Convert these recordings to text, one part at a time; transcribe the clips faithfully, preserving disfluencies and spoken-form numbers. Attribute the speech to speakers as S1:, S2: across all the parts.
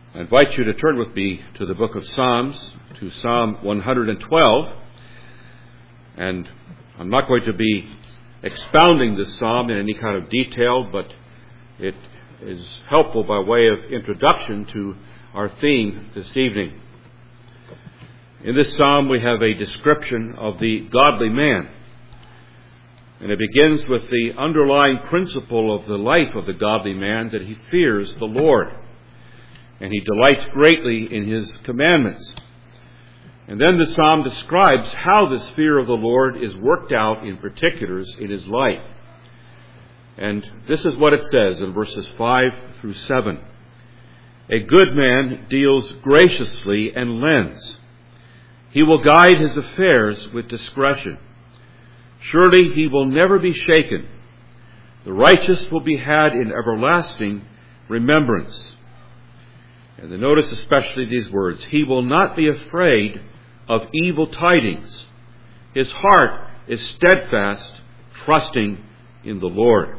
S1: I invite you to turn with me to the book of Psalms, to Psalm one hundred twelve. And I'm not going to be expounding this psalm in any kind of detail, but it is helpful by way of introduction to our theme this evening. In this psalm we have a description of the godly man. And it begins with the underlying principle of the life of the godly man, that he fears the Lord. And he delights greatly in his commandments. And then the psalm describes how this fear of the Lord is worked out in particulars in his life. And this is what it says in verses five through seven. A good man deals graciously and lends. He will guide his affairs with discretion. Surely he will never be shaken. The righteous will be had in everlasting remembrance. And then notice especially these words. He will not be afraid of evil tidings. His heart is steadfast, trusting in the Lord.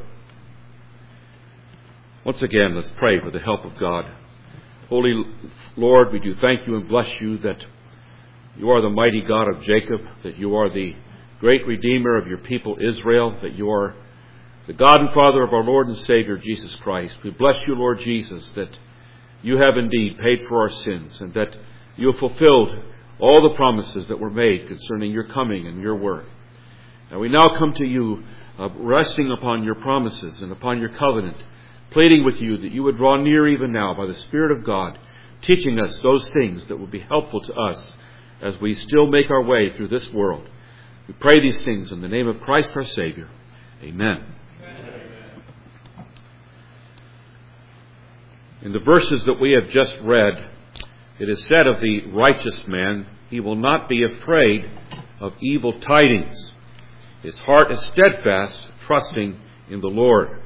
S1: Once again, let's pray for the help of God. Holy Lord, we do thank you and bless you that you are the mighty God of Jacob, that you are the great Redeemer of your people Israel, that you are the God and Father of our Lord and Savior Jesus Christ. We bless you, Lord Jesus, that you have indeed paid for our sins, and that you have fulfilled all the promises that were made concerning your coming and your work. And we now come to you, uh, resting upon your promises and upon your covenant, pleading with you that you would draw near even now by the Spirit of God, teaching us those things that will be helpful to us as we still make our way through this world. We pray these things in the name of Christ our Savior. Amen. In the verses that we have just read, it is said of the righteous man, he will not be afraid of evil tidings. His heart is steadfast, trusting in the Lord.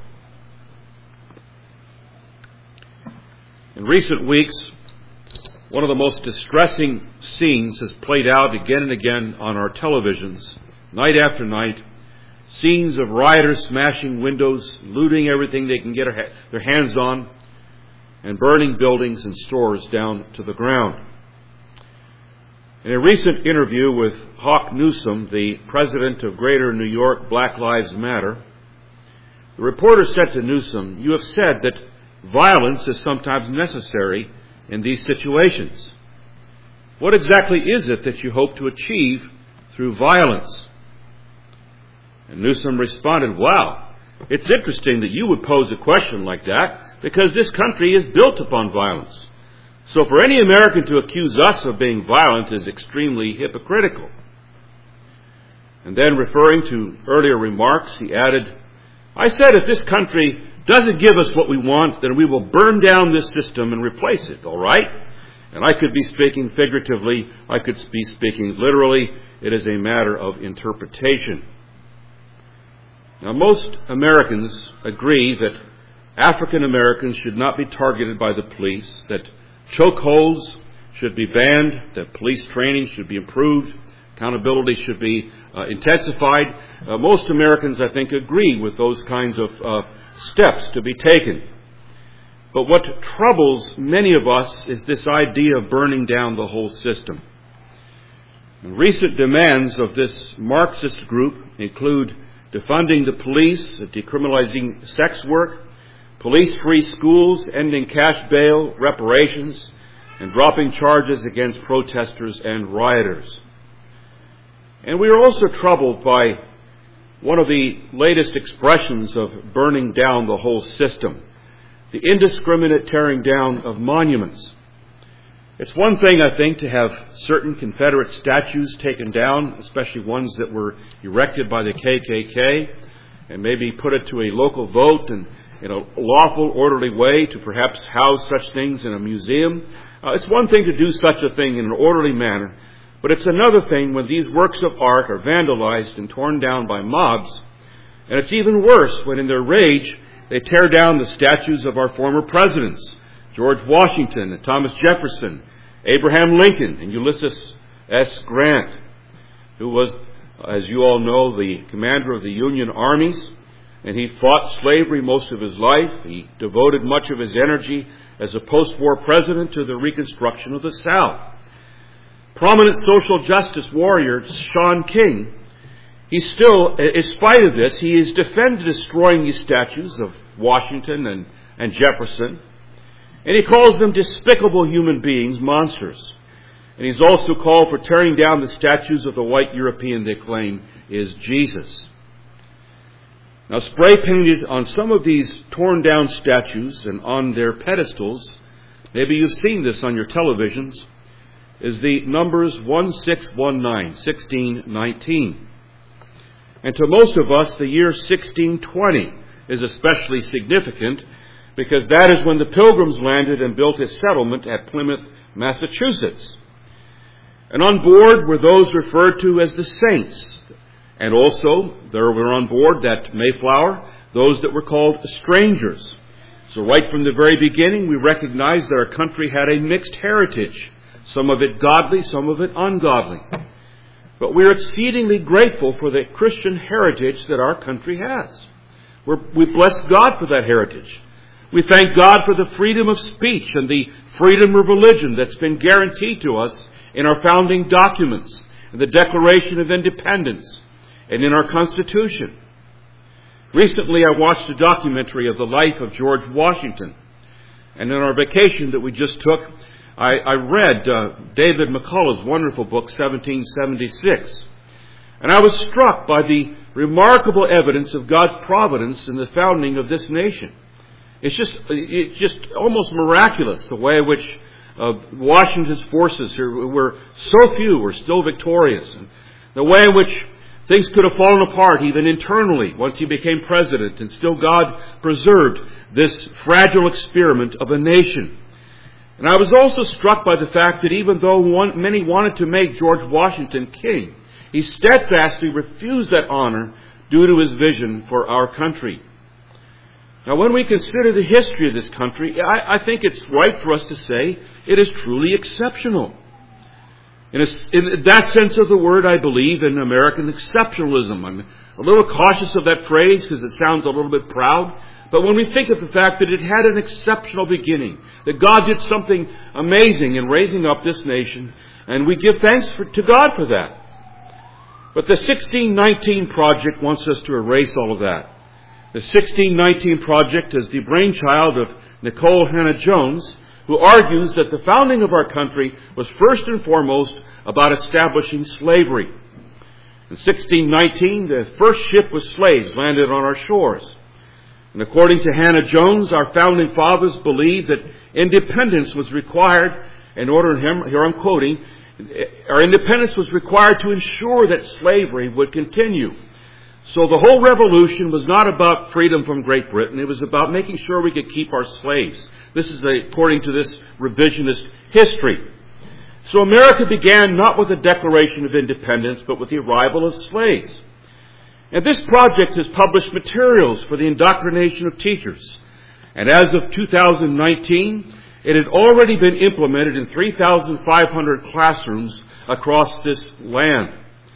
S1: In recent weeks, one of the most distressing scenes has played out again and again on our televisions, night after night. Scenes of rioters smashing windows, looting everything they can get their hands on, and burning buildings and stores down to the ground. In a recent interview with Hawk Newsom, the president of Greater New York Black Lives Matter, the reporter said to Newsom, "You have said that violence is sometimes necessary in these situations. What exactly is it that you hope to achieve through violence?" And Newsom responded, "Wow, it's interesting that you would pose a question like that, because this country is built upon violence. So for any American to accuse us of being violent is extremely hypocritical." And then, referring to earlier remarks, he added, "I said if this country doesn't give us what we want, then we will burn down this system and replace it, all right?" And I could be speaking figuratively, I could be speaking literally. It is a matter of interpretation. Now, most Americans agree that African Americans should not be targeted by the police, that chokeholds should be banned, that police training should be improved, accountability should be uh, intensified. Uh, most Americans, I think, agree with those kinds of uh, steps to be taken. But what troubles many of us is this idea of burning down the whole system. And recent demands of this Marxist group include defunding the police, decriminalizing sex work, police-free schools, ending cash bail, reparations, and dropping charges against protesters and rioters. And we are also troubled by one of the latest expressions of burning down the whole system, the indiscriminate tearing down of monuments. It's one thing, I think, to have certain Confederate statues taken down, especially ones that were erected by the K K K, and maybe put it to a local vote and in a lawful, orderly way to perhaps house such things in a museum. Uh, it's one thing to do such a thing in an orderly manner, but it's another thing when these works of art are vandalized and torn down by mobs. And it's even worse when in their rage they tear down the statues of our former presidents, George Washington and Thomas Jefferson, Abraham Lincoln and Ulysses S. Grant, who was, as you all know, the commander of the Union armies. and he fought slavery most of his life. He devoted much of his energy as a post-war president to the reconstruction of the South. Prominent social justice warrior Shaun King, he still, in spite of this, he has defended destroying these statues of Washington and, and Jefferson, and he calls them despicable human beings, monsters. And he's also called for tearing down the statues of the white European they claim is Jesus. Now, spray painted on some of these torn down statues and on their pedestals, maybe you've seen this on your televisions, is the numbers one six one nine, sixteen nineteen. And to most of us, the year sixteen twenty is especially significant because that is when the Pilgrims landed and built a settlement at Plymouth, Massachusetts. And on board were those referred to as the saints. And also, there were on board that Mayflower, those that were called strangers. So right from the very beginning, we recognized that our country had a mixed heritage. Some of it godly, some of it ungodly. But we're exceedingly grateful for the Christian heritage that our country has. We're, we bless God for that heritage. We thank God for the freedom of speech and the freedom of religion that's been guaranteed to us in our founding documents, in the Declaration of Independence, and in our Constitution. Recently, I watched a documentary of the life of George Washington. And in our vacation that we just took, I, I read uh, David McCullough's wonderful book, seventeen seventy-six. And I was struck by the remarkable evidence of God's providence in the founding of this nation. It's just, it's just almost miraculous the way in which uh, Washington's forces here were so few were still victorious, and the way in which things could have fallen apart even internally once he became president, and still God preserved this fragile experiment of a nation. And I was also struck by the fact that even though one, many wanted to make George Washington king, he steadfastly refused that honor due to his vision for our country. Now, when we consider the history of this country, I, I think it's right for us to say it is truly exceptional. In, a, in that sense of the word, I believe in American exceptionalism. I'm a little cautious of that phrase because it sounds a little bit proud. But when we think of the fact that it had an exceptional beginning, that God did something amazing in raising up this nation, and we give thanks for, to God for that. But the sixteen nineteen Project wants us to erase all of that. The sixteen nineteen Project is the brainchild of Nicole Hannah-Jones, who argues that the founding of our country was first and foremost about establishing slavery. In sixteen nineteen, the first ship with slaves landed on our shores. And according to Hannah-Jones, our founding fathers believed that independence was required in order, here I'm quoting, our independence was required to ensure that slavery would continue. So the whole revolution was not about freedom from Great Britain. It was about making sure we could keep our slaves. This is according to this revisionist history. So America began not with a Declaration of Independence, but with the arrival of slaves. And this project has published materials for the indoctrination of teachers. And as of two thousand nineteen, it had already been implemented in three thousand five hundred classrooms across this land,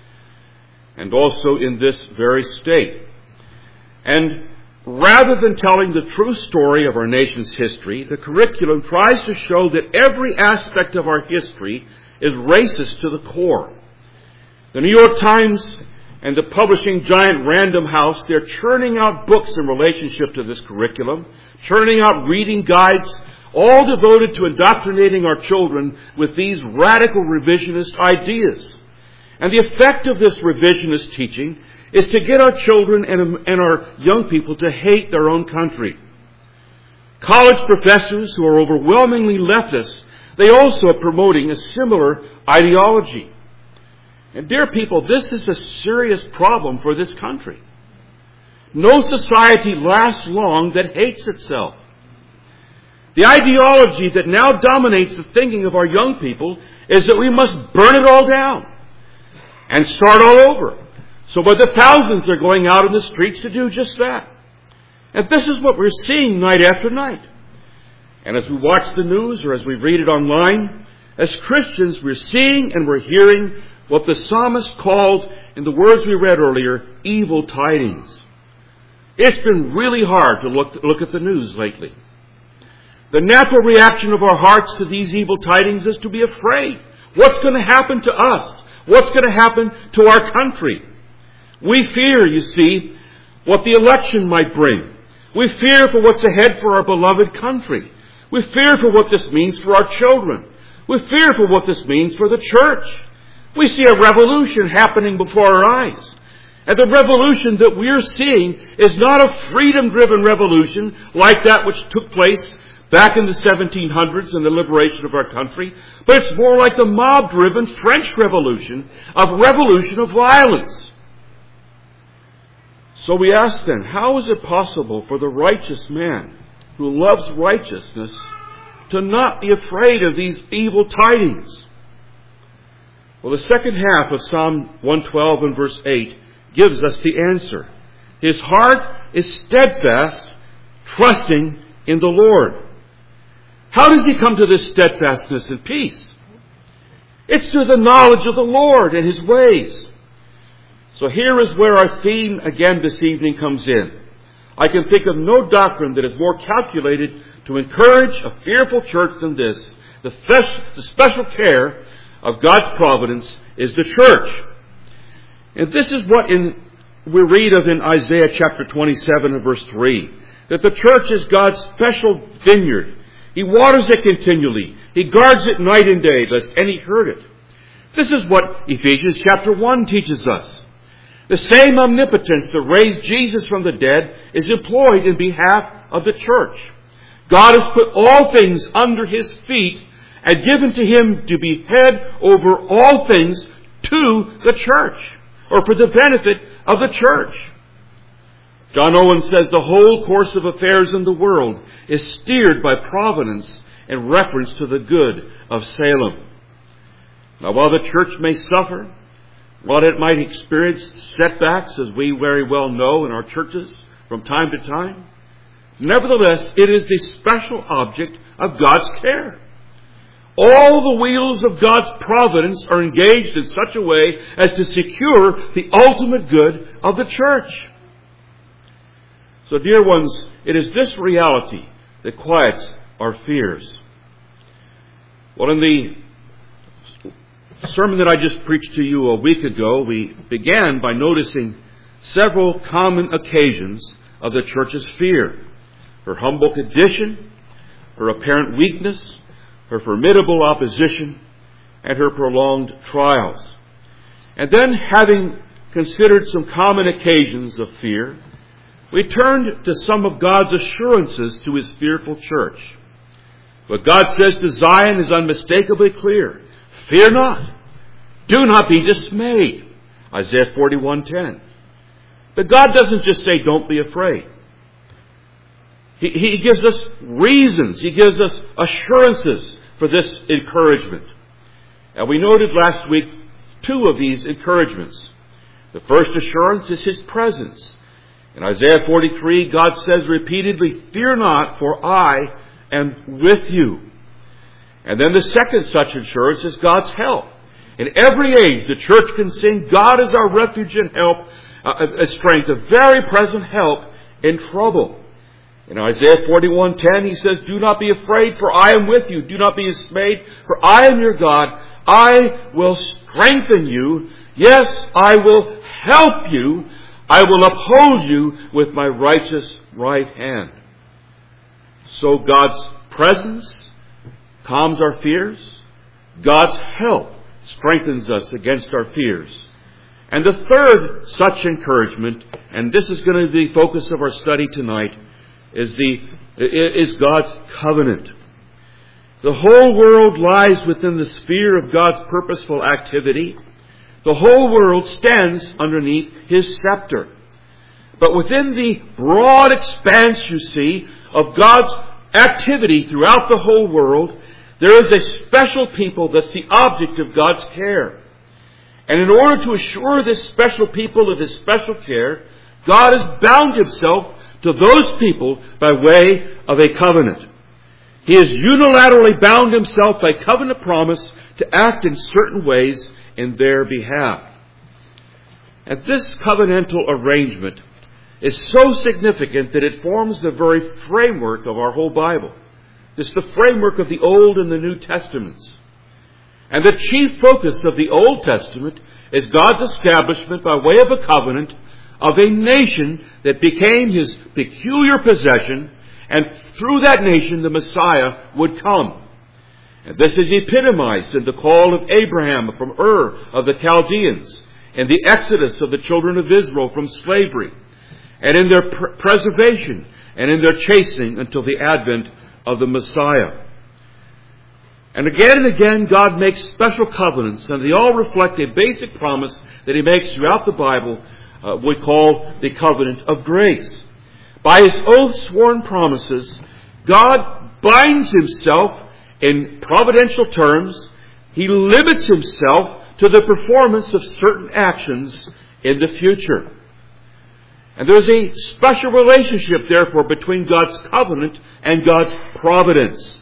S1: and also in this very state. And rather than telling the true story of our nation's history, the curriculum tries to show that every aspect of our history is racist to the core. The New York Times and the publishing giant Random House, they're churning out books in relationship to this curriculum, churning out reading guides, all devoted to indoctrinating our children with these radical revisionist ideas. And the effect of this revisionist teaching is to get our children and, and our young people to hate their own country. College professors who are overwhelmingly leftist, they also are promoting a similar ideology. And dear people, this is a serious problem for this country. No society lasts long that hates itself. The ideology that now dominates the thinking of our young people is that we must burn it all down and start all over. So by the thousands they're going out in the streets to do just that. And this is what we're seeing night after night. And as we watch the news or as we read it online, as Christians we're seeing and we're hearing what the psalmist called, in the words we read earlier, evil tidings. It's been really hard to look, look at the news lately. The natural reaction of our hearts to these evil tidings is to be afraid. What's going to happen to us? What's going to happen to our country? We fear, you see, what the election might bring. We fear for what's ahead for our beloved country. We fear for what this means for our children. We fear for what this means for the church. We see a revolution happening before our eyes. And the revolution that we're seeing is not a freedom-driven revolution like that which took place back in the seventeen hundreds in the liberation of our country, but it's more like the mob-driven French Revolution, a revolution of violence. So we ask then, how is it possible for the righteous man who loves righteousness to not be afraid of these evil tidings? Well, the second half of Psalm one twelve and verse eight gives us the answer. His heart is steadfast, trusting in the Lord. How does he come to this steadfastness and peace? It's through the knowledge of the Lord and His ways. So here is where our theme again this evening comes in. I can think of no doctrine that is more calculated to encourage a fearful church than this. The, fes- the special care of God's providence is the church. And this is what in, we read of in Isaiah chapter twenty-seven and verse three. That the church is God's special vineyard. He waters it continually. He guards it night and day, lest any hurt it. This is what Ephesians chapter one teaches us. The same omnipotence that raised Jesus from the dead is employed in behalf of the church. God has put all things under His feet and given to Him to be head over all things to the church, or for the benefit of the church. John Owen says the whole course of affairs in the world is steered by providence in reference to the good of Salem. Now, while the church may suffer, while it might experience setbacks, as we very well know in our churches from time to time, nevertheless, it is the special object of God's care. All the wheels of God's providence are engaged in such a way as to secure the ultimate good of the church. So, dear ones, it is this reality that quiets our fears. Well, in the sermon that I just preached to you a week ago, we began by noticing several common occasions of the church's fear. Her humble condition, her apparent weakness, her formidable opposition, and her prolonged trials. And then, having considered some common occasions of fear, we turned to some of God's assurances to His fearful church. What God says to Zion is unmistakably clear. Fear not. Do not be dismayed. Isaiah forty-one ten. But God doesn't just say, don't be afraid. He, he gives us reasons. He gives us assurances for this encouragement. And we noted last week two of these encouragements. The first assurance is His presence. In Isaiah forty-three, God says repeatedly, fear not, for I am with you. And then the second such assurance is God's help. In every age, the church can sing, God is our refuge and help, uh, a strength, a very present help in trouble. In Isaiah forty-one ten, He says, do not be afraid, for I am with you. Do not be dismayed, for I am your God. I will strengthen you. Yes, I will help you. I will uphold you with my righteous right hand. So God's presence calms our fears. God's help strengthens us against our fears. And the third such encouragement, and this is going to be the focus of our study tonight, is the is God's covenant. The whole world lies within the sphere of God's purposeful activity. The whole world stands underneath His scepter. But within the broad expanse, you see, of God's activity throughout the whole world, there is a special people that's the object of God's care. And in order to assure this special people of His special care, God has bound Himself to those people by way of a covenant. He has unilaterally bound Himself by covenant promise to act in certain ways in their behalf. And this covenantal arrangement is so significant that it forms the very framework of our whole Bible. It's the framework of the Old and the New Testaments. And the chief focus of the Old Testament is God's establishment by way of a covenant of a nation that became His peculiar possession, and through that nation the Messiah would come. And this is epitomized in the call of Abraham from Ur of the Chaldeans, in the exodus of the children of Israel from slavery, and in their pr- preservation and in their chastening until the advent of the Messiah. And again and again, God makes special covenants, and they all reflect a basic promise that He makes throughout the Bible, uh, we call the covenant of grace. By His oath-sworn promises, God binds Himself in providential terms. He limits Himself to the performance of certain actions in the future. And there's a special relationship, therefore, between God's covenant and God's providence.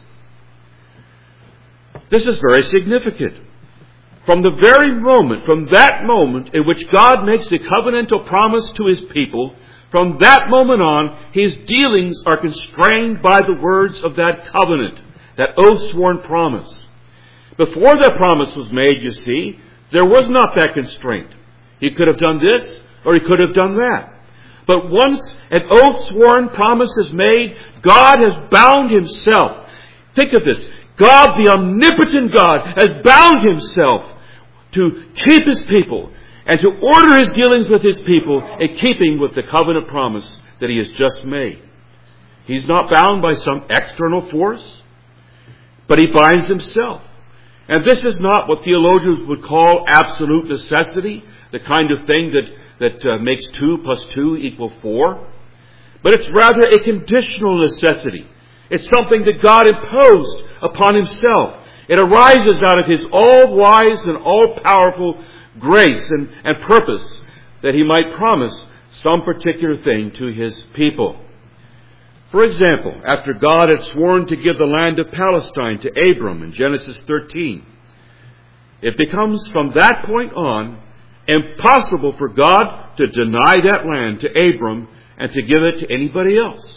S1: This is very significant. From the very moment, from that moment in which God makes a covenantal promise to His people, from that moment on, His dealings are constrained by the words of that covenant, that oath-sworn promise. Before that promise was made, you see, there was not that constraint. He could have done this, or He could have done that. But once an oath-sworn promise is made, God has bound Himself. Think of this. God, the omnipotent God, has bound Himself to keep His people and to order His dealings with His people in keeping with the covenant promise that He has just made. He's not bound by some external force, but He binds Himself. And this is not what theologians would call absolute necessity, the kind of thing that, that uh, makes two plus two equal four. But it's rather a conditional necessity. It's something that God imposed upon Himself. It arises out of His all-wise and all-powerful grace and, and purpose that He might promise some particular thing to His people. For example, after God had sworn to give the land of Palestine to Abram in Genesis thirteen, it becomes from that point on impossible for God to deny that land to Abram and to give it to anybody else.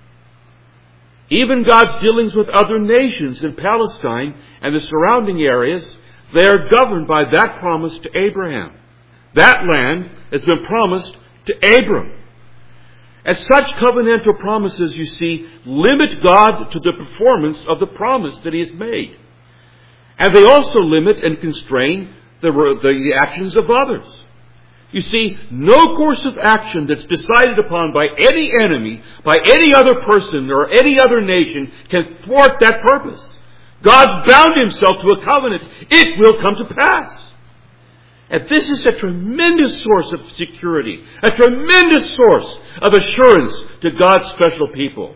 S1: Even God's dealings with other nations in Palestine and the surrounding areas, they are governed by that promise to Abraham. That land has been promised to Abram. As such covenantal promises, you see, limit God to the performance of the promise that He has made. And they also limit and constrain the, the actions of others. You see, no course of action that's decided upon by any enemy, by any other person or any other nation can thwart that purpose. God's bound Himself to a covenant. It will come to pass. And this is a tremendous source of security, a tremendous source of assurance to God's special people.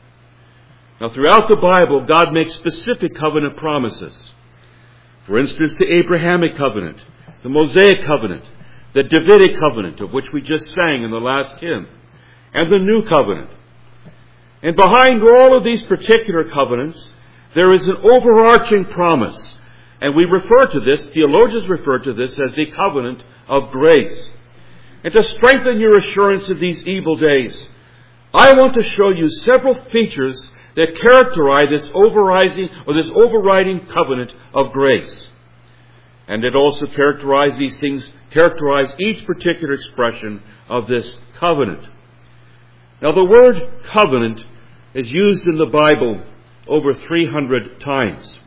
S1: Now, throughout the Bible, God makes specific covenant promises. For instance, the Abrahamic covenant, the Mosaic covenant, the Davidic covenant, of which we just sang in the last hymn, and the New Covenant. And behind all of these particular covenants, there is an overarching promise. And we refer to this, theologians refer to this as the covenant of grace. And to strengthen your assurance in these evil days, I want to show you several features that characterize this overriding or this overriding covenant of grace. And it also characterizes these things, characterize each particular expression of this covenant. Now, the word covenant is used in the Bible over three hundred times.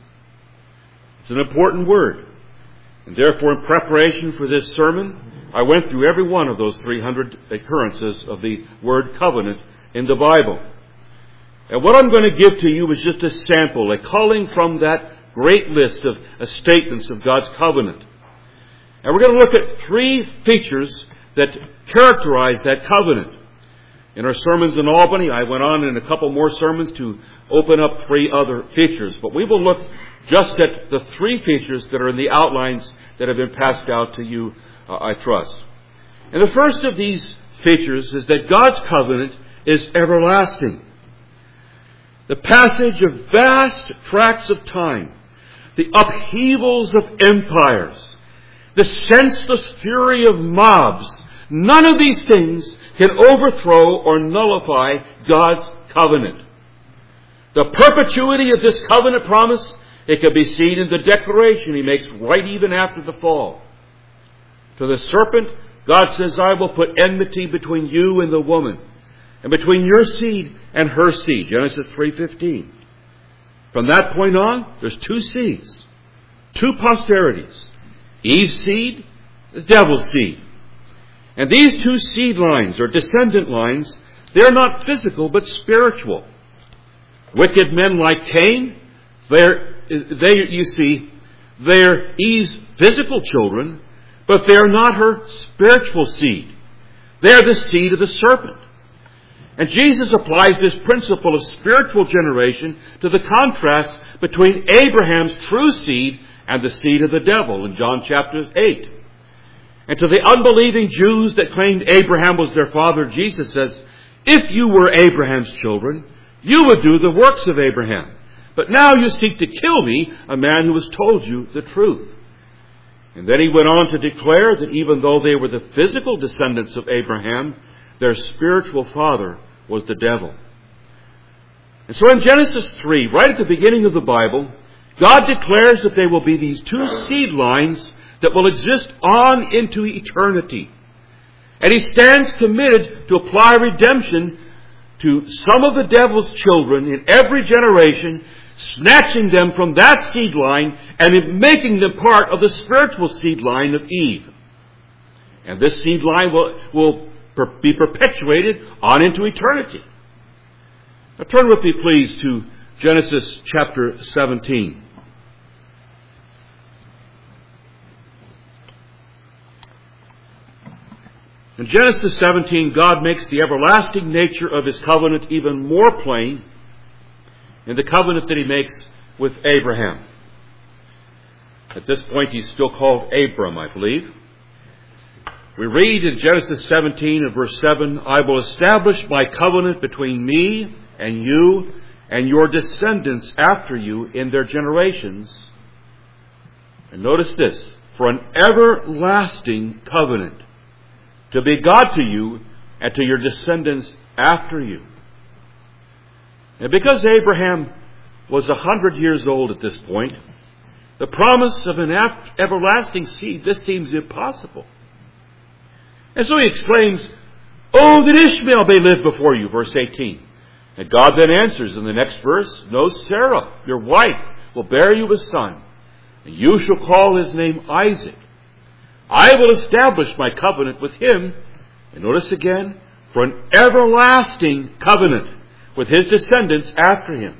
S1: It's an important word. And therefore, in preparation for this sermon, I went through every one of those three hundred occurrences of the word covenant in the Bible. And what I'm going to give to you is just a sample, a culling from that great list of uh, statements of God's covenant. And we're going to look at three features that characterize that covenant. In our sermons in Albany, I went on in a couple more sermons to open up three other features. But we will look just at the three features that are in the outlines that have been passed out to you, uh, I trust. And the first of these features is that God's covenant is everlasting. The passage of vast tracts of time, the upheavals of empires, the senseless fury of mobs, none of these things can overthrow or nullify God's covenant. The perpetuity of this covenant promise, it can be seen in the declaration he makes right even after the fall. To the serpent, God says, I will put enmity between you and the woman, and between your seed and her seed. Genesis three fifteen. From that point on, there's two seeds, two posterities. Eve's seed, the devil's seed. And these two seed lines, or descendant lines, they're not physical but spiritual. Wicked men like Cain, they're, they, you see, they're Eve's physical children, but they're not her spiritual seed. They're the seed of the serpent. And Jesus applies this principle of spiritual generation to the contrast between Abraham's true seed and the seed of the devil in John chapter eight. And to the unbelieving Jews that claimed Abraham was their father, Jesus says, if you were Abraham's children, you would do the works of Abraham. But now you seek to kill me, a man who has told you the truth. And then he went on to declare that even though they were the physical descendants of Abraham, their spiritual father was the devil. And so in Genesis three, right at the beginning of the Bible, God declares that there will be these two seed lines that will exist on into eternity. And he stands committed to apply redemption to some of the devil's children in every generation, snatching them from that seed line and making them part of the spiritual seed line of Eve. And this seed line will, will be perpetuated on into eternity. Now turn with me, please, to Genesis chapter seventeen. In Genesis seventeen, God makes the everlasting nature of his covenant even more plain in the covenant that he makes with Abraham. At this point, he's still called Abram, I believe. We read in Genesis seventeen and verse seven, I will establish my covenant between me and you and your descendants after you in their generations. And notice this, for an everlasting covenant, to be God to you and to your descendants after you. And because Abraham was a hundred years old at this point, the promise of an everlasting seed, this seems impossible. And so he exclaims, oh, that Ishmael may live before you, verse eighteen. And God then answers in the next verse, no, Sarah, your wife, will bear you a son, and you shall call his name Isaac. I will establish my covenant with him, and notice again, for an everlasting covenant with his descendants after him.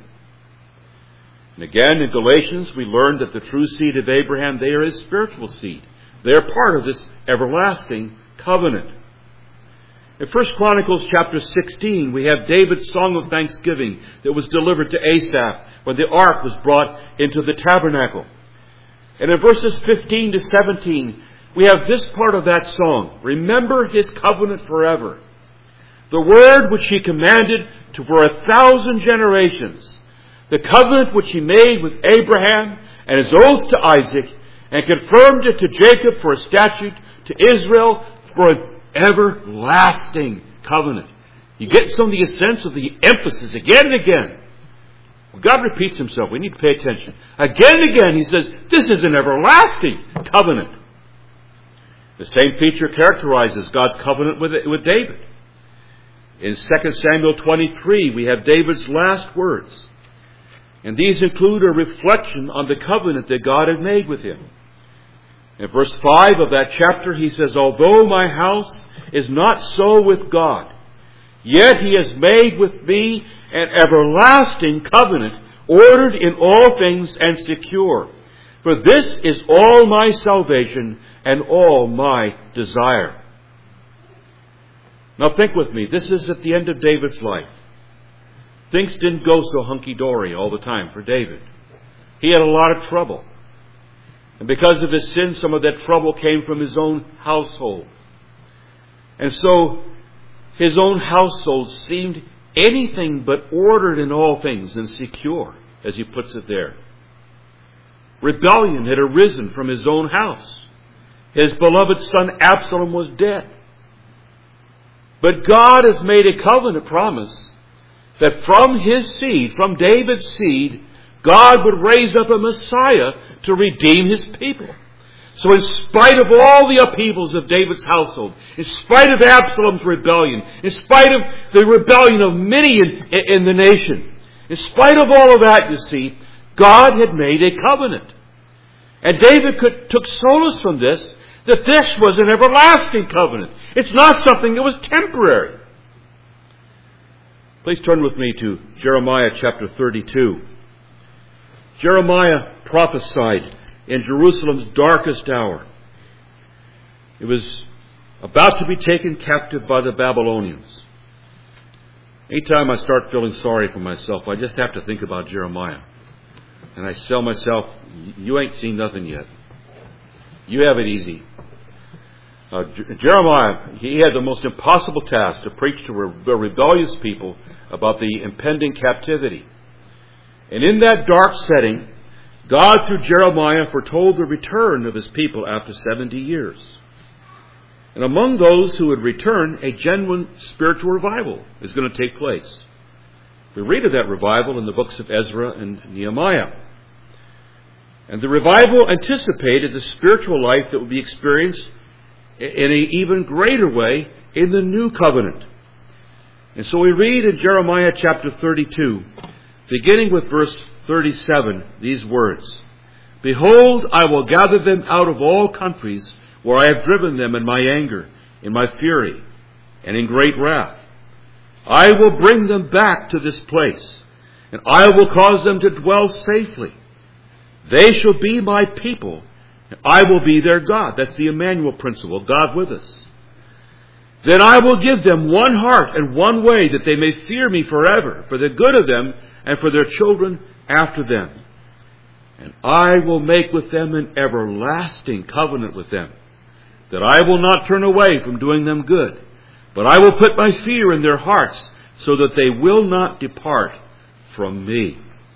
S1: And again, in Galatians, we learn that the true seed of Abraham, they are his spiritual seed. They are part of this everlasting covenant. In First Chronicles chapter sixteen, we have David's song of thanksgiving that was delivered to Asaph when the ark was brought into the tabernacle. And in verses fifteen to seventeen, we have this part of that song. Remember his covenant forever. The word which he commanded to for a thousand generations. The covenant which he made with Abraham and his oath to Isaac and confirmed it to Jacob for a statute, to Israel for an everlasting covenant. You get some of the sense of the emphasis again and again. When God repeats himself, we need to pay attention. Again and again he says, this is an everlasting covenant. The same feature characterizes God's covenant with, with David. In Second Samuel twenty-three, we have David's last words. And these include a reflection on the covenant that God had made with him. In verse five of that chapter, he says, although my house is not so with God, yet he has made with me an everlasting covenant, ordered in all things and secure. For this is all my salvation and all my desire. Now think with me, this is at the end of David's life. Things didn't go so hunky-dory all the time for David. He had a lot of trouble. And because of his sin, some of that trouble came from his own household. And so his own household seemed anything but ordered in all things and secure, as he puts it there. Rebellion had arisen from his own house. His beloved son Absalom was dead. But God has made a covenant promise that from his seed, from David's seed, God would raise up a Messiah to redeem his people. So in spite of all the upheavals of David's household, in spite of Absalom's rebellion, in spite of the rebellion of many in, in the nation, in spite of all of that, you see, God had made a covenant. And David could, took solace from this, that this was an everlasting covenant. It's not something that was temporary. Please turn with me to Jeremiah chapter thirty-two. Jeremiah prophesied in Jerusalem's darkest hour. It was about to be taken captive by the Babylonians. Anytime I start feeling sorry for myself, I just have to think about Jeremiah. And I tell myself, you ain't seen nothing yet. You have it easy. Uh, J- Jeremiah, he had the most impossible task to preach to re- the rebellious people about the impending captivity. And in that dark setting, God, through Jeremiah, foretold the return of his people after seventy years. And among those who would return, a genuine spiritual revival is going to take place. We read of that revival in the books of Ezra and Nehemiah. And the revival anticipated the spiritual life that would be experienced in an even greater way in the new covenant. And so we read in Jeremiah chapter thirty-two, beginning with verse thirty-seven, these words, "Behold, I will gather them out of all countries where I have driven them in my anger, in my fury, and in great wrath. I will bring them back to this place, and I will cause them to dwell safely. They shall be my people, and I will be their God." That's the Emmanuel principle, God with us. "Then I will give them one heart and one way, that they may fear me forever, for the good of them and for their children after them. And I will make with them an everlasting covenant with them, that I will not turn away from doing them good, but I will put my fear in their hearts, so that they will not depart from me."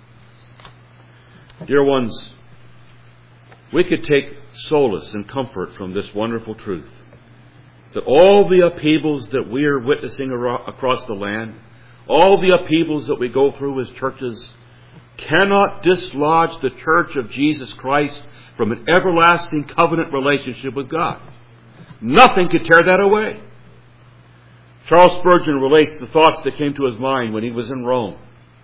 S1: Dear ones, we could take solace and comfort from this wonderful truth, that all the upheavals that we are witnessing across the land, all the upheavals that we go through as churches, cannot dislodge the church of Jesus Christ from an everlasting covenant relationship with God. Nothing could tear that away. Charles Spurgeon relates the thoughts that came to his mind when he was in Rome.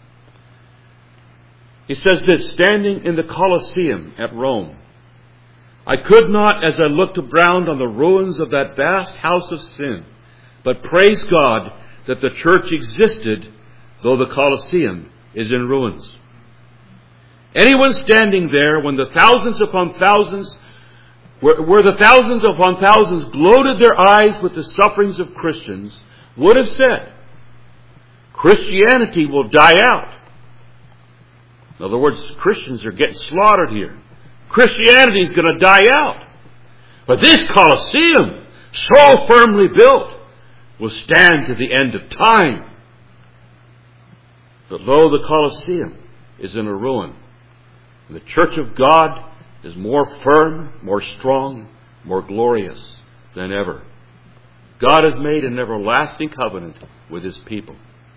S1: He says this, "Standing in the Colosseum at Rome, I could not, as I looked around on the ruins of that vast house of sin, but praise God that the church existed, though the Colosseum is in ruins. Anyone standing there when the thousands upon thousands, where, where the thousands upon thousands gloated their eyes with the sufferings of Christians, would have said, Christianity will die out." In other words, Christians are getting slaughtered here. Christianity is going to die out. But this Colosseum, so firmly built, will stand to the end of time. But lo, the Colosseum is in a ruin. And the church of God is more firm, more strong, more glorious than ever. God has made an everlasting covenant with his people.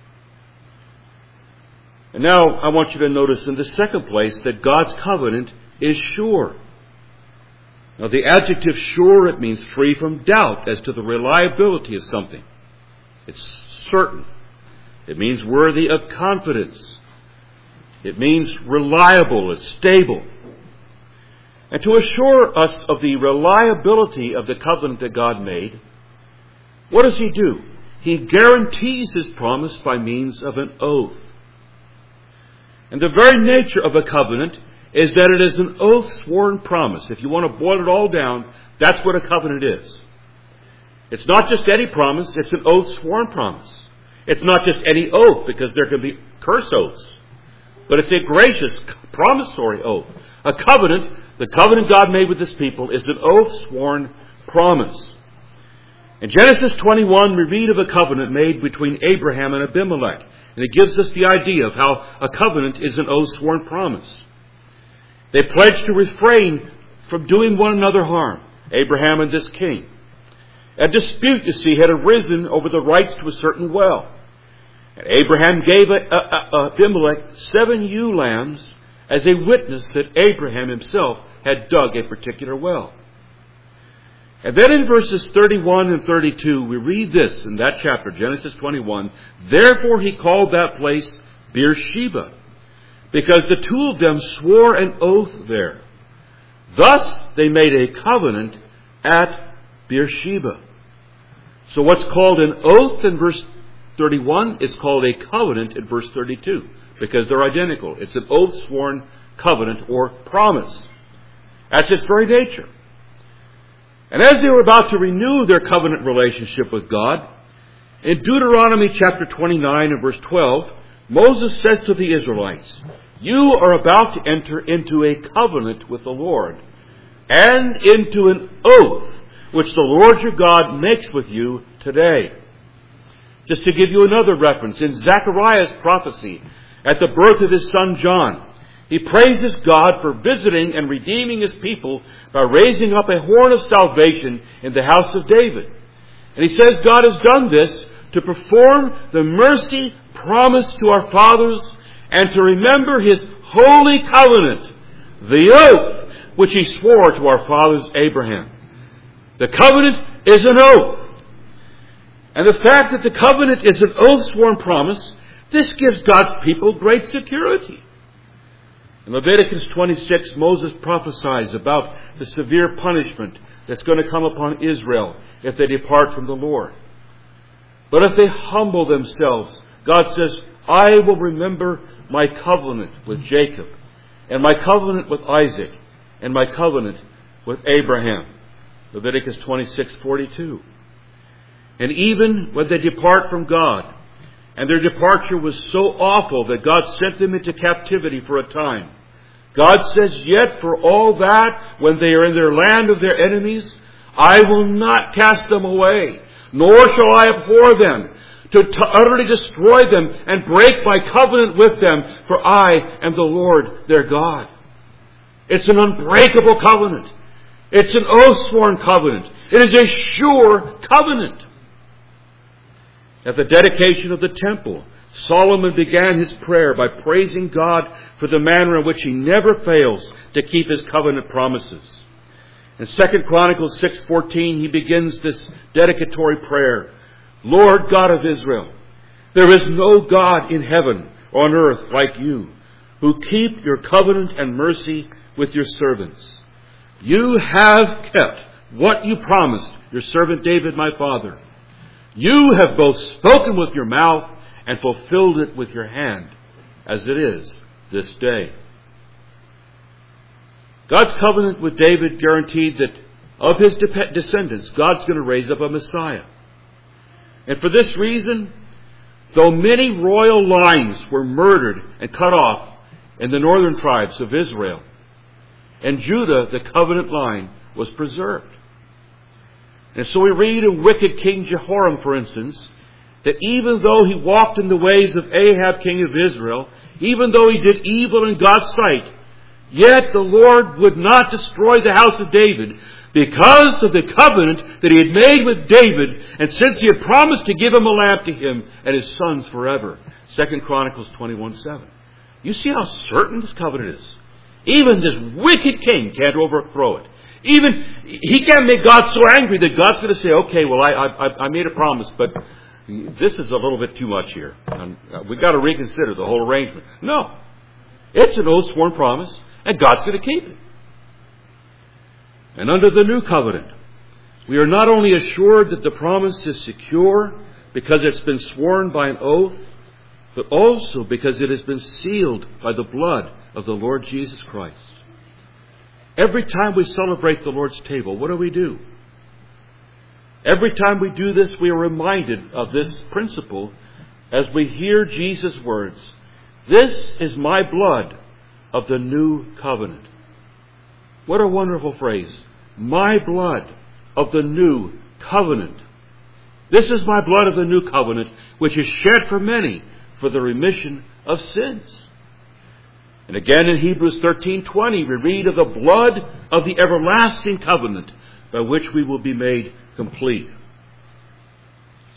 S1: And now I want you to notice in the second place that God's covenant is sure. Now the adjective sure, it means free from doubt as to the reliability of something. It's certain. It means worthy of confidence. It means reliable, it's stable. And to assure us of the reliability of the covenant that God made, what does he do? He guarantees his promise by means of an oath. And the very nature of a covenant is that it is an oath-sworn promise. If you want to boil it all down, that's what a covenant is. It's not just any promise, it's an oath-sworn promise. It's not just any oath, because there can be curse oaths. But it's a gracious, promissory oath. A covenant, the covenant God made with his people, is an oath-sworn promise. In Genesis twenty-one, we read of a covenant made between Abraham and Abimelech. And it gives us the idea of how a covenant is an oath-sworn promise. They pledged to refrain from doing one another harm, Abraham and this king. A dispute, you see, had arisen over the rights to a certain well. And Abraham gave Abimelech seven ewe lambs as a witness that Abraham himself had dug a particular well. And then in verses thirty-one and thirty-two, we read this in that chapter, Genesis twenty-one. Therefore he called that place Beersheba, because the two of them swore an oath there. Thus they made a covenant at Beersheba. So what's called an oath in verse thirty-one is called a covenant in verse thirty-two, because they're identical. It's an oath sworn covenant or promise. That's its very nature. And as they were about to renew their covenant relationship with God, in Deuteronomy chapter twenty-nine and verse twelve, Moses says to the Israelites, you are about to enter into a covenant with the Lord, and into an oath which the Lord your God makes with you today. Just to give you another reference, in Zechariah's prophecy at the birth of his son John, he praises God for visiting and redeeming his people by raising up a horn of salvation in the house of David. And he says God has done this to perform the mercy promised to our fathers and to remember his holy covenant, the oath which he swore to our fathers Abraham. The covenant is an oath. And the fact that the covenant is an oath-sworn promise, this gives God's people great security. In Leviticus twenty-six, Moses prophesies about the severe punishment that's going to come upon Israel if they depart from the Lord. But if they humble themselves, God says, I will remember my covenant with Jacob, and my covenant with Isaac, and my covenant with Abraham. Leviticus twenty-six forty-two. And even when they depart from God, and their departure was so awful that God sent them into captivity for a time, God says, yet for all that, when they are in their land of their enemies, I will not cast them away, nor shall I abhor them, to, to utterly destroy them and break my covenant with them, for I am the Lord their God. It's an unbreakable covenant. It's an oath-sworn covenant. It is a sure covenant. At the dedication of the temple, Solomon began his prayer by praising God for the manner in which he never fails to keep his covenant promises. In Second Chronicles six fourteen, he begins this dedicatory prayer. Lord God of Israel, there is no God in heaven or on earth like you, who keep your covenant and mercy with your servants. You have kept what you promised your servant David my father. You have both spoken with your mouth and fulfilled it with your hand, as it is this day. God's covenant with David guaranteed that of his descendants, God's going to raise up a Messiah. And for this reason, though many royal lines were murdered and cut off in the northern tribes of Israel, and Judah, the covenant line, was preserved. And so we read of wicked King Jehoram, for instance, that even though he walked in the ways of Ahab, king of Israel, even though he did evil in God's sight, yet the Lord would not destroy the house of David because of the covenant that he had made with David, and since he had promised to give him a lamp to him and his sons forever. Second Chronicles twenty-one seven. You see how certain this covenant is. Even this wicked king can't overthrow it. Even he can't make God so angry that God's going to say, okay, well, I, I, I made a promise, but this is a little bit too much here. Um, we've got to reconsider the whole arrangement. No. It's an oath sworn promise, and God's going to keep it. And under the new covenant, we are not only assured that the promise is secure because it's been sworn by an oath, but also because it has been sealed by the blood of the Lord Jesus Christ. Every time we celebrate the Lord's table, what do we do? Every time we do this, we are reminded of this principle as we hear Jesus' words. This is my blood of the new covenant. What a wonderful phrase. My blood of the new covenant. This is my blood of the new covenant, which is shed for many for the remission of sins. And again in Hebrews thirteen twenty, we read of the blood of the everlasting covenant by which we will be made complete.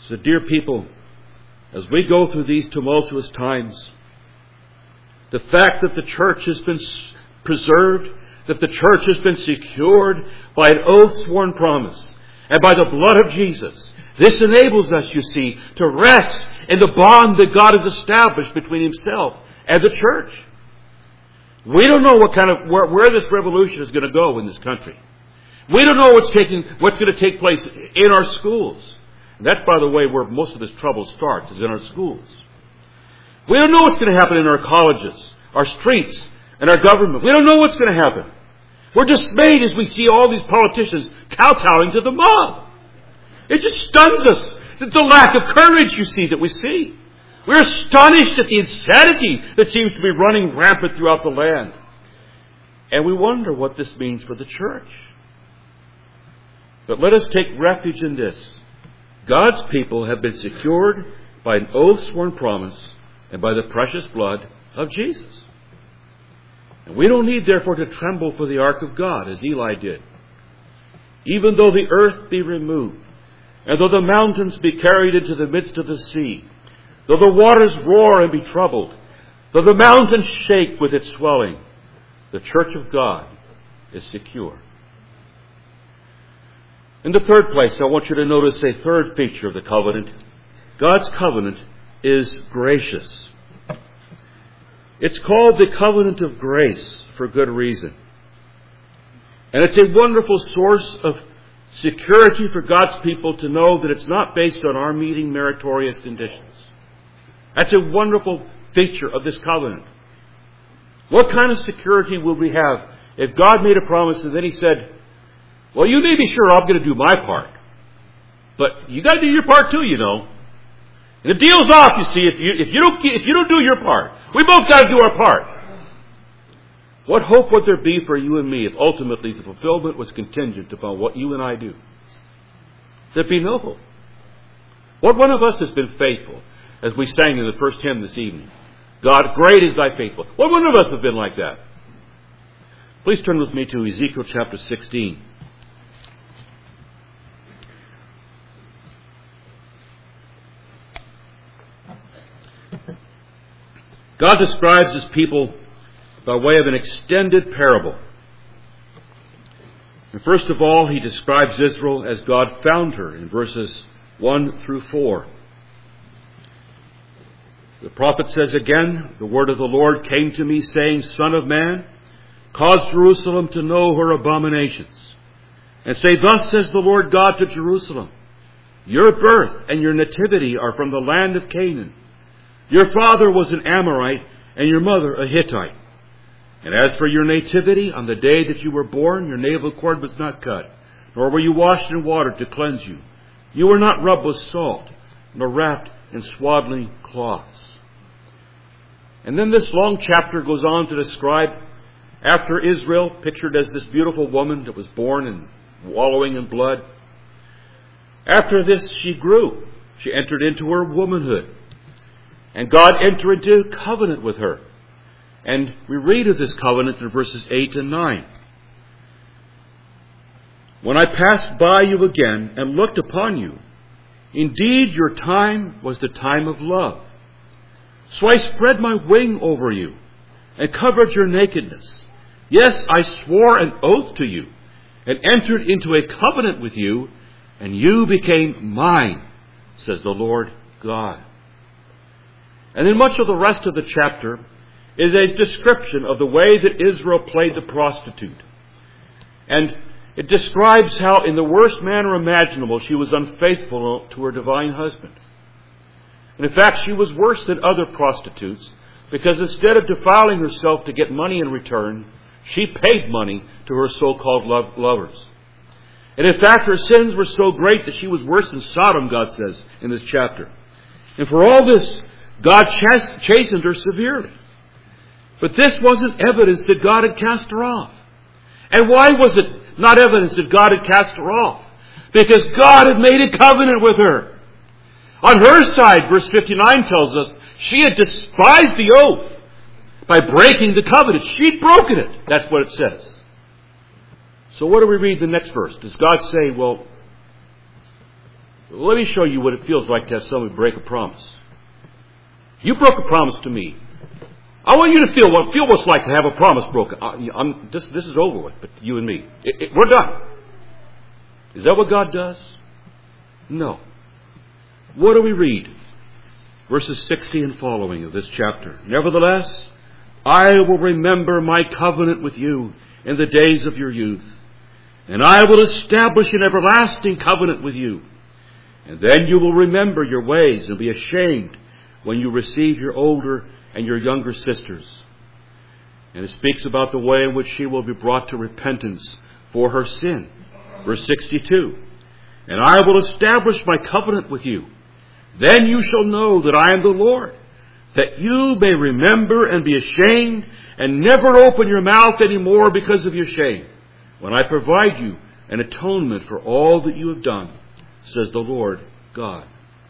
S1: So, dear people, as we go through these tumultuous times, the fact that the church has been preserved, that the church has been secured by an oath-sworn promise and by the blood of Jesus, this enables us, you see, to rest in the bond that God has established between Himself and the church. We don't know what kind of where, where this revolution is going to go in this country. We don't know what's taking what's going to take place in our schools. And that's, by the way, where most of this trouble starts, is in our schools. We don't know what's going to happen in our colleges, our streets, and our government. We don't know what's going to happen. We're dismayed as we see all these politicians kowtowing to the mob. It just stuns us. It's the lack of courage, you see, that we see. We're astonished at the insanity that seems to be running rampant throughout the land. And we wonder what this means for the church. But let us take refuge in this. God's people have been secured by an oath-sworn promise and by the precious blood of Jesus. And we don't need, therefore, to tremble for the ark of God, as Eli did. Even though the earth be removed, and though the mountains be carried into the midst of the sea, though the waters roar and be troubled, though the mountains shake with its swelling, the church of God is secure. In the third place, I want you to notice a third feature of the covenant. God's covenant is gracious. It's called the covenant of grace for good reason. And it's a wonderful source of security for God's people to know that it's not based on our meeting meritorious conditions. That's a wonderful feature of this covenant. What kind of security will we have if God made a promise and then He said, well, you may be sure I'm going to do my part, but you got to do your part too, you know. And the deal's off, you see, if you, if you don't, if you don't do your part. We both got to do our part. What hope would there be for you and me if ultimately the fulfillment was contingent upon what you and I do? There'd be no hope. What one of us has been faithful, as we sang in the first hymn this evening? God, great is thy faithfulness. What one of us have been like that? Please turn with me to Ezekiel chapter sixteen. God describes His people by way of an extended parable. And first of all, He describes Israel as God found her in verses one through four. The prophet says again, the word of the Lord came to me, saying, Son of man, cause Jerusalem to know her abominations, and say, Thus says the Lord God to Jerusalem, Your birth and your nativity are from the land of Canaan. Your father was an Amorite, and your mother a Hittite. And as for your nativity, on the day that you were born, your navel cord was not cut, nor were you washed in water to cleanse you. You were not rubbed with salt, nor wrapped in swaddling cloths. And then this long chapter goes on to describe, after Israel, pictured as this beautiful woman that was born and wallowing in blood, after this she grew. She entered into her womanhood. And God entered into covenant with her. And we read of this covenant in verses eight and nine. When I passed by you again and looked upon you, indeed your time was the time of love. So I spread my wing over you and covered your nakedness. Yes, I swore an oath to you and entered into a covenant with you, and you became mine, says the Lord God. And then much of the rest of the chapter is a description of the way that Israel played the prostitute. And it describes how, in the worst manner imaginable, she was unfaithful to her divine husband. And in fact, she was worse than other prostitutes, because instead of defiling herself to get money in return, she paid money to her so-called love- lovers. And in fact, her sins were so great that she was worse than Sodom, God says in this chapter. And for all this, God chast- chastened her severely. But this wasn't evidence that God had cast her off. And why was it not evidence that God had cast her off? Because God had made a covenant with her. On her side, verse fifty-nine tells us, she had despised the oath by breaking the covenant. She'd broken it. That's what it says. So what do we read in the next verse? Does God say, well, Let me show you what it feels like to have somebody break a promise. You broke a promise to me. I want you to feel what feel what it's like to have a promise broken. I, I'm, this, this is over with, but you and me. It, it, we're done. Is that what God does? No. What do we read? Verses sixty and following of this chapter. Nevertheless, I will remember my covenant with you in the days of your youth, and I will establish an everlasting covenant with you. And then you will remember your ways and be ashamed when you receive your older and your younger sisters. And it speaks about the way in which she will be brought to repentance for her sin. Verse sixty-two. And I will establish my covenant with you. Then you shall know that I am the Lord, that you may remember and be ashamed and never open your mouth any more because of your shame, when I provide you an atonement for all that you have done, says the Lord God.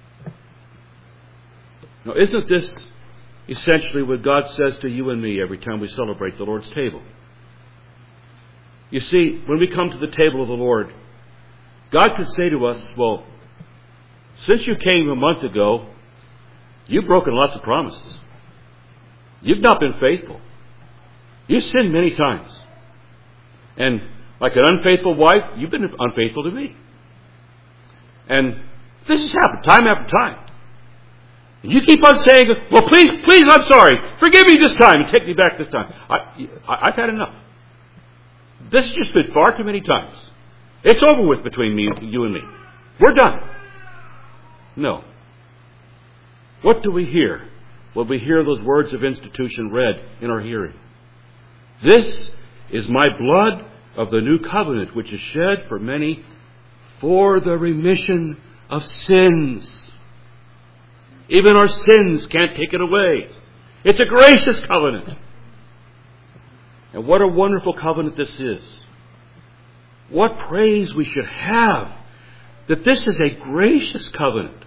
S1: Now, isn't this essentially what God says to you and me every time we celebrate the Lord's table? You see, when we come to the table of the Lord, God could say to us, well, since you came a month ago, you've broken lots of promises. You've not been faithful. You've sinned many times. And like an unfaithful wife, you've been unfaithful to me. And this has happened time after time. And you keep on saying, well, please, please, I'm sorry. Forgive me this time and take me back this time. I, I, I've had enough. This has just been far too many times. It's over with between me, you and me. We're done. No. What do we hear when we hear those words of institution read in our hearing? This is my blood of the new covenant, which is shed for many for the remission of sins. Even our sins can't take it away. It's a gracious covenant. And what a wonderful covenant this is. What praise we should have that this is a gracious covenant.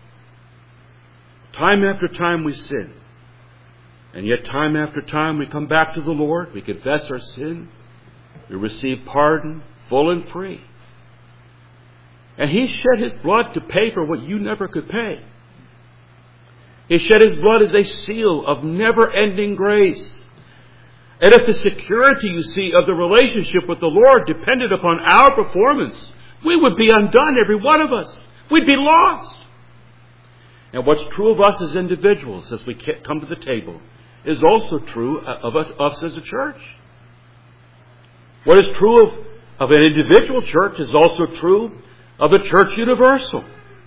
S1: Time after time we sin. And yet time after time we come back to the Lord. We confess our sin. We receive pardon, full and free. And He shed His blood to pay for what you never could pay. He shed His blood as a seal of never-ending grace. And if the security, you see, of the relationship with the Lord depended upon our performance, we would be undone, every one of us. We'd be lost. And what's true of us as individuals as we come to the table is also true of us as a church. What is true of, of an individual church is also true of the church universal.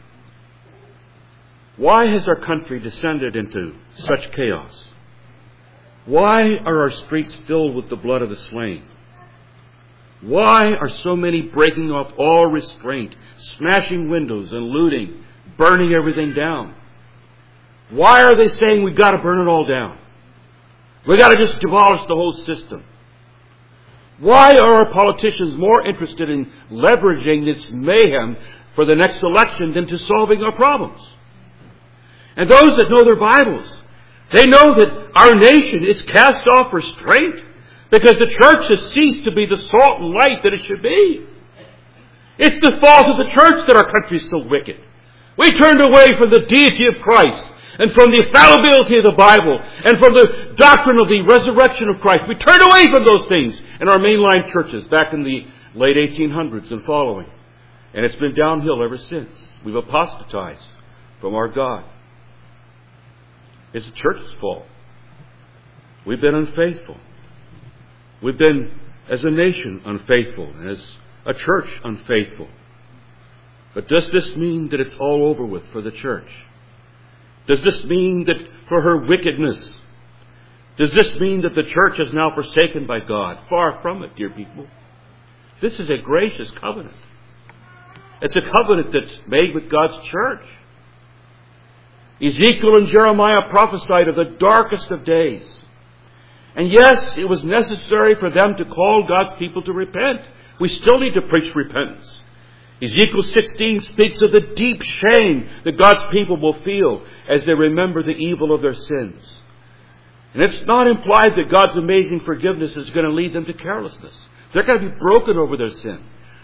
S1: Why has our country descended into such chaos? Why are our streets filled with the blood of the slain? Why are so many breaking off all restraint, smashing windows and looting, burning everything down? Why are they saying we've got to burn it all down? We've got to just demolish the whole system. Why are our politicians more interested in leveraging this mayhem for the next election than to solving our problems? And those that know their Bibles, they know that our nation is cast off restraint because the church has ceased to be the salt and light that it should be. It's the fault of the church that our country is so wicked. We turned away from the deity of Christ and from the infallibility of the Bible and from the doctrine of the resurrection of Christ. We turned away from those things in our mainline churches back in the late eighteen hundreds and following. And it's been downhill ever since. We've apostatized from our God. It's the church's fault. We've been unfaithful. We've been, as a nation, unfaithful, and as a church, unfaithful. But does this mean that it's all over with for the church? Does this mean that for her wickedness? Does this mean that the church is now forsaken by God? Far from it, dear people. This is a gracious covenant. It's a covenant that's made with God's church. Ezekiel and Jeremiah prophesied of the darkest of days. And yes, it was necessary for them to call God's people to repent. We still need to preach repentance. Ezekiel sixteen speaks of the deep shame that God's people will feel as they remember the evil of their sins. And it's not implied that God's amazing forgiveness is going to lead them to carelessness. They're going to be broken over their sin.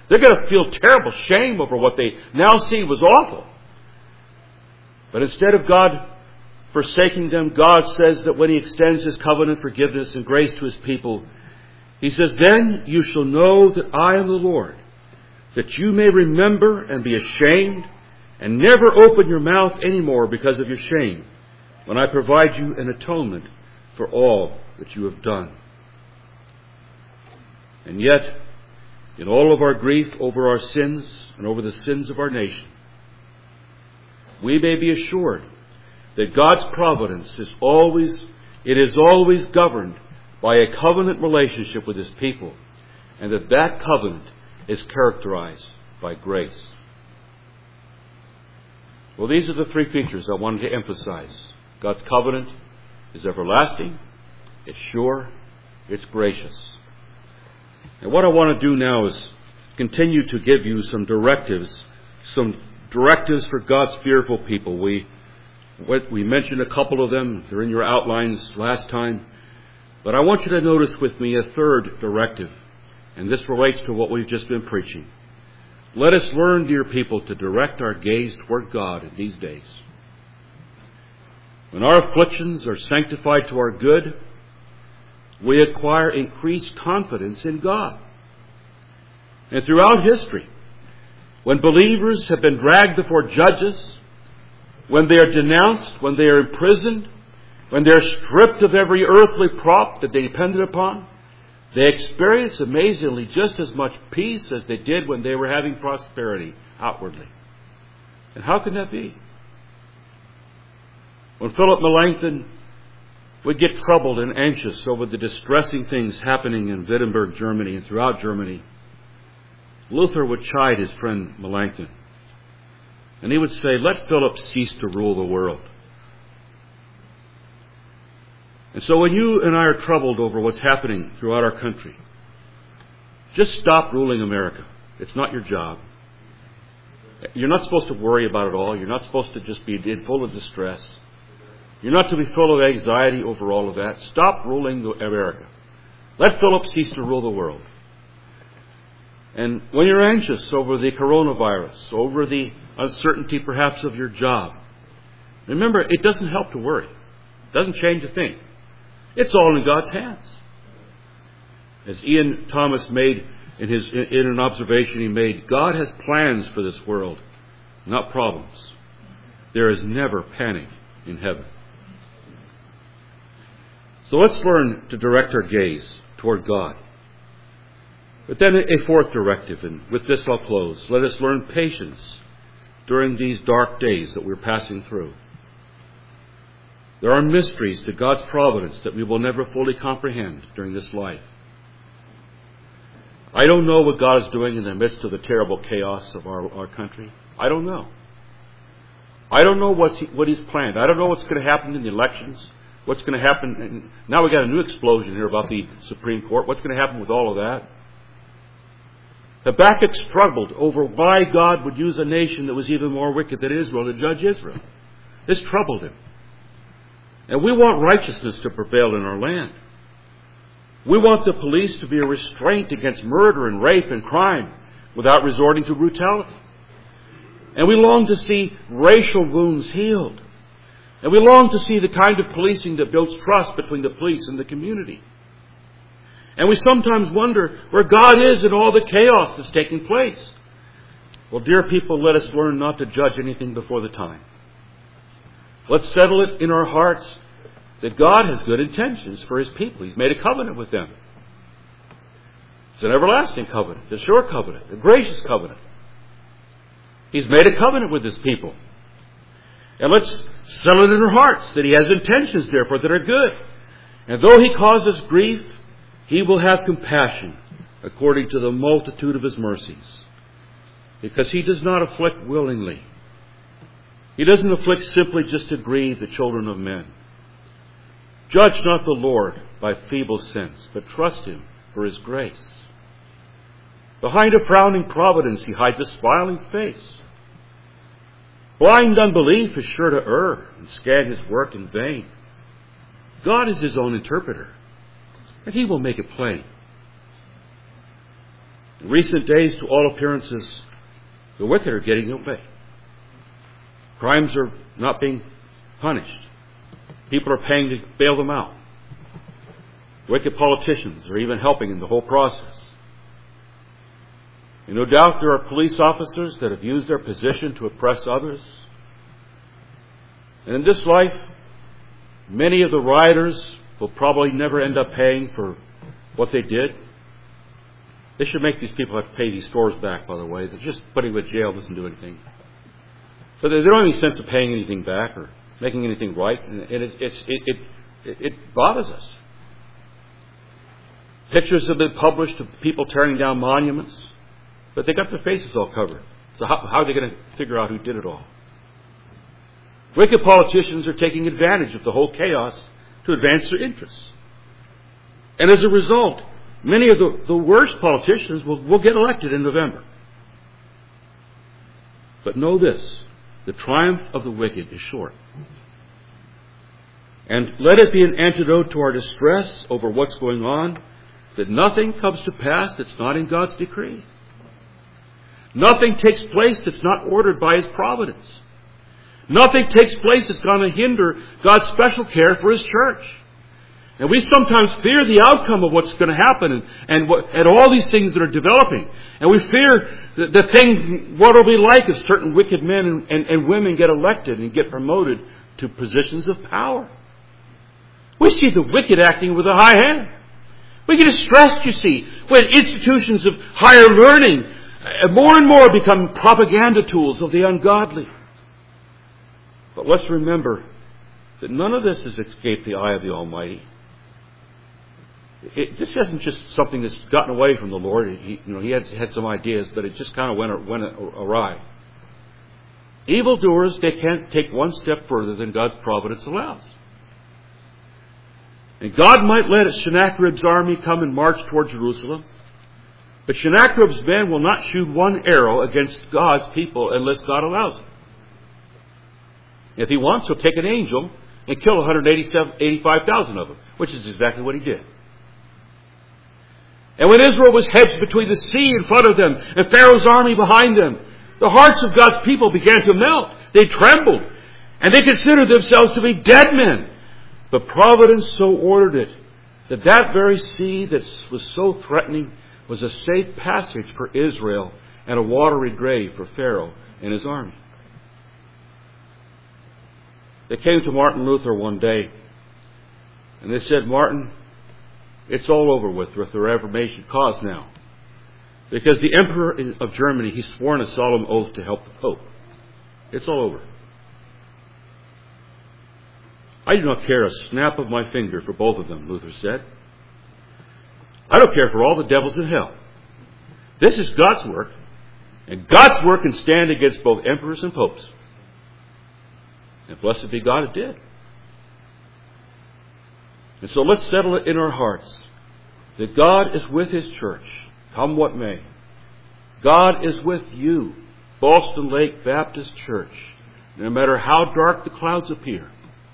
S1: They're going to feel terrible shame over what they now see was awful. But instead of God forsaking them, God says that when He extends His covenant forgiveness and grace to His people, He says, "Then you shall know that I am the Lord, that you may remember and be ashamed and never open your mouth anymore because of your shame, when I provide you an atonement for all that you have done." And yet, in all of our grief over our sins and over the sins of our nation, we may be assured that God's providence is always, it is always governed by a covenant relationship with His people, and that that covenant is characterized by grace. Well, these are the three features I wanted to emphasize. God's covenant is everlasting, it's sure, it's gracious. And what I want to do now is continue to give you some directives, some directives for God's fearful people. We we mentioned a couple of them. They're in your outlines last time. But I want you to notice with me a third directive. And this relates to what we've just been preaching. Let us learn, dear people, to direct our gaze toward God in these days. When our afflictions are sanctified to our good, we acquire increased confidence in God. And throughout history, when believers have been dragged before judges, when they are denounced, when they are imprisoned, when they are stripped of every earthly prop that they depended upon, they experience amazingly just as much peace as they did when they were having prosperity outwardly. And how can that be? When Philip Melanchthon would get troubled and anxious over the distressing things happening in Wittenberg, Germany, and throughout Germany, Luther would chide his friend Melanchthon. And he would say, "Let Philip cease to rule the world." And so when you and I are troubled over what's happening throughout our country, just stop ruling America. It's not your job. You're not supposed to worry about it all. You're not supposed to just be full of distress. You're not to be full of anxiety over all of that. Stop ruling America. Let Philip cease to rule the world. And when you're anxious over the coronavirus, over the uncertainty perhaps of your job, remember, it doesn't help to worry. It doesn't change a thing. It's all in God's hands. As Ian Thomas made in his in an observation he made, God has plans for this world, not problems. There is never panic in heaven. So let's learn to direct our gaze toward God. But then a fourth directive, and with this I'll close. Let us learn patience during these dark days that we're passing through. There are mysteries to God's providence that we will never fully comprehend during this life. I don't know what God is doing in the midst of the terrible chaos of our, our country. I don't know. I don't know what's he, what He's planned. I don't know what's going to happen in the elections. What's going to happen. And now we've got a new explosion here about the Supreme Court. What's going to happen with all of that? Habakkuk struggled over why God would use a nation that was even more wicked than Israel to judge Israel. This troubled him. And we want righteousness to prevail in our land. We want the police to be a restraint against murder and rape and crime without resorting to brutality. And we long to see racial wounds healed. And we long to see the kind of policing that builds trust between the police and the community. And we sometimes wonder where God is in all the chaos that's taking place. Well, dear people, let us learn not to judge anything before the time. Let's settle it in our hearts that God has good intentions for His people. He's made a covenant with them. It's an everlasting covenant, a sure covenant, a gracious covenant. He's made a covenant with His people. And let's settle it in our hearts that He has intentions, therefore, that are good. And though He causes grief, He will have compassion according to the multitude of His mercies. Because He does not afflict willingly. He doesn't afflict simply just to grieve the children of men. Judge not the Lord by feeble sense, but trust Him for His grace. Behind a frowning providence He hides a smiling face. Blind unbelief is sure to err and scan His work in vain. God is His own interpreter, and He will make it plain. In recent days, to all appearances, the wicked are getting away. Crimes are not being punished. People are paying to bail them out. Wicked politicians are even helping in the whole process. And no doubt there are police officers that have used their position to oppress others. And in this life, many of the rioters will probably never end up paying for what they did. They should make these people have to pay these stores back, by the way. They're just putting them in jail doesn't do anything. But they don't have any sense of paying anything back or making anything right. And it, it's, it, it, it, it bothers us. Pictures have been published of people tearing down monuments, but they got their faces all covered. So how, how are they going to figure out who did it all? Wicked politicians are taking advantage of the whole chaos to advance their interests. And as a result, many of the, the worst politicians will, will get elected in November. But know this, the triumph of the wicked is short. And let it be an antidote to our distress over what's going on, that nothing comes to pass that's not in God's decree. Nothing takes place that's not ordered by His providence. Nothing takes place that's going to hinder God's special care for His church. And we sometimes fear the outcome of what's going to happen and, and, what, and all these things that are developing. And we fear the, the thing, what it'll be like if certain wicked men and, and, and women get elected and get promoted to positions of power. We see the wicked acting with a high hand. We get distressed, you see, when institutions of higher learning more and more become propaganda tools of the ungodly. But let's remember that none of this has escaped the eye of the Almighty. It, this isn't just something that's gotten away from the Lord. He, you know, he had, had some ideas, but it just kind of went, went awry. Evildoers, they can't take one step further than God's providence allows. And God might let Sennacherib's army come and march toward Jerusalem, but Sennacherib's men will not shoot one arrow against God's people unless God allows it. If He wants, He'll take an angel and kill one hundred eighty-five thousand of them, which is exactly what He did. And when Israel was hedged between the sea in front of them and Pharaoh's army behind them, the hearts of God's people began to melt. They trembled, and they considered themselves to be dead men. But providence so ordered it that that very sea that was so threatening was a safe passage for Israel and a watery grave for Pharaoh and his army. They came to Martin Luther one day, and they said, "Martin, it's all over with with the Reformation cause now. Because the Emperor of Germany, he's sworn a solemn oath to help the Pope. It's all over. I do not care a snap of my finger for both of them," Luther said. "I don't care for all the devils in hell. This is God's work, and God's work can stand against both emperors and popes." And blessed be God, it did. And so let's settle it in our hearts that God is with His church, come what may. God is with you, Boston Lake Baptist Church, no matter how dark the clouds appear.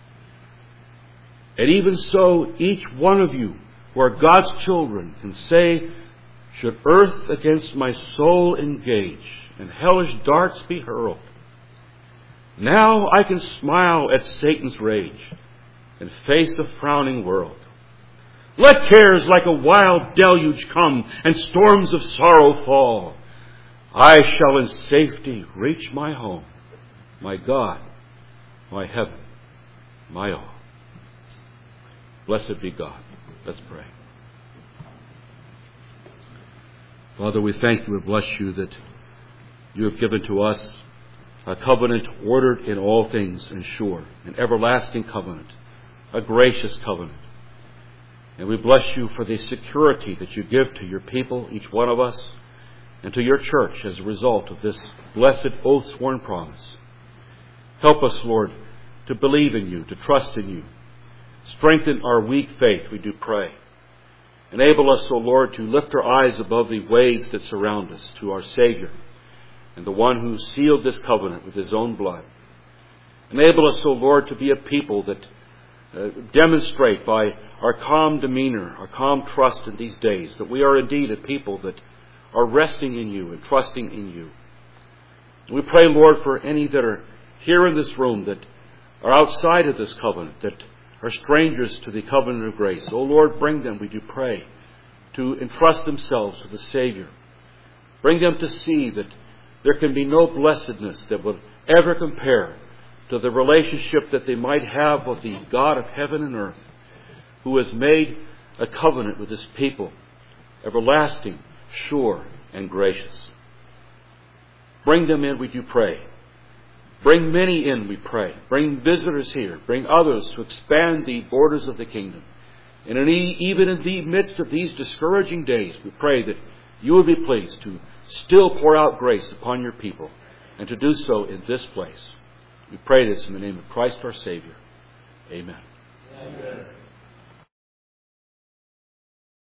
S1: And even so, each one of you who are God's children can say, "Should earth against my soul engage, and hellish darts be hurled, now I can smile at Satan's rage and face a frowning world. Let cares like a wild deluge come and storms of sorrow fall. I shall in safety reach my home, my God, my heaven, my all." Blessed be God. Let's pray. Father, we thank you and bless you that you have given to us a covenant ordered in all things and sure, an everlasting covenant, a gracious covenant. And we bless you for the security that you give to your people, each one of us, and to your church as a result of this blessed oath-sworn promise. Help us, Lord, to believe in you, to trust in you. Strengthen our weak faith, we do pray. Enable us, O Lord, to lift our eyes above the waves that surround us to our Savior and the one who sealed this covenant with His own blood. Enable us, O Lord, to be a people that uh, demonstrate by our calm demeanor, our calm trust in these days, that we are indeed a people that are resting in you and trusting in you. We pray, Lord, for any that are here in this room that are outside of this covenant, that are strangers to the covenant of grace. Oh, Lord, bring them, we do pray, to entrust themselves to the Savior. Bring them to see that there can be no blessedness that would ever compare to the relationship that they might have with the God of heaven and earth, who has made a covenant with His people, everlasting, sure, and gracious. Bring them in, we do pray. Bring many in, we pray. Bring visitors here. Bring others to expand the borders of the kingdom. And in e- even in the midst of these discouraging days, we pray that you will be pleased to still pour out grace upon your people, and to do so in this place. We pray this in the name of Christ our Savior. Amen.
S2: Amen.